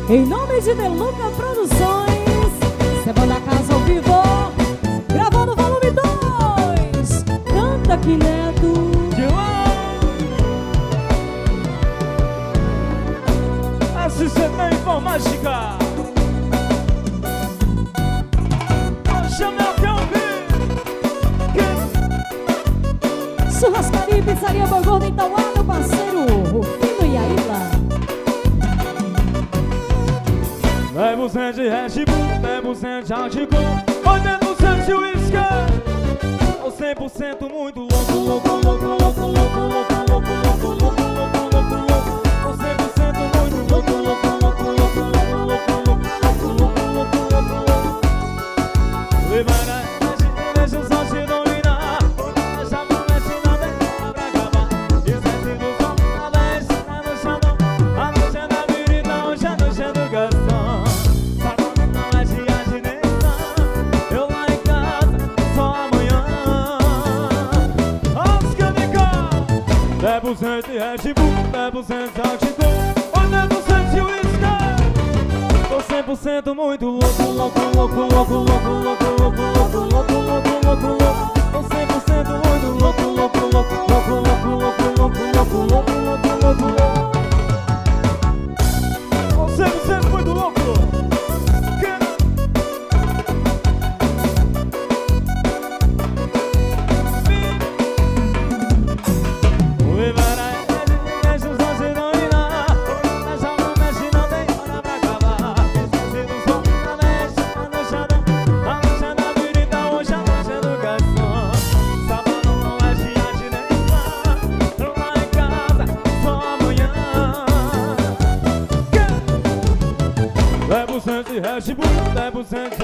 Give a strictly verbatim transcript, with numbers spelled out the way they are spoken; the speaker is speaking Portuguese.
Em nome de Deluca Produções, Semana da Casa ao vivo, gravando o volume dois. Canta aqui, Neto. S C T Informática. Chama o que eu vi. Churrascaria e Pizzaria Boi Gordo em Tauá, meu parceiro Rufino e Aila. dez por cento de Red Bull, dez por cento de Altico, oitenta por cento de Whisky, ou cem por cento muito louco, louco, louco, louco, louco, louco, louco, louco, louco, louco, louco, louco, ou cem por cento muito louco, louco, louco, louco, louco, louco, louco, louco, louco, louco. Levanta, deixa o sol te dominar, deixa a promessa e não demora pra acabar. Esquece do som, a veste tá no chão, a noite é da virida, hoje a noite é do garçom. dez por cento de Red Bull, dez por cento de Altico, oitenta por cento de Whisky, tô cem por cento muito louco, louco, louco, louco, louco, louco, louco, louco, louco, louco, louco, louco, tô cem por cento muito louco, louco, louco, louco, louco, louco, louco, louco, louco, louco, louco, louco, tô cem por cento muito louco. dez por cento de Red Bull, dez por cento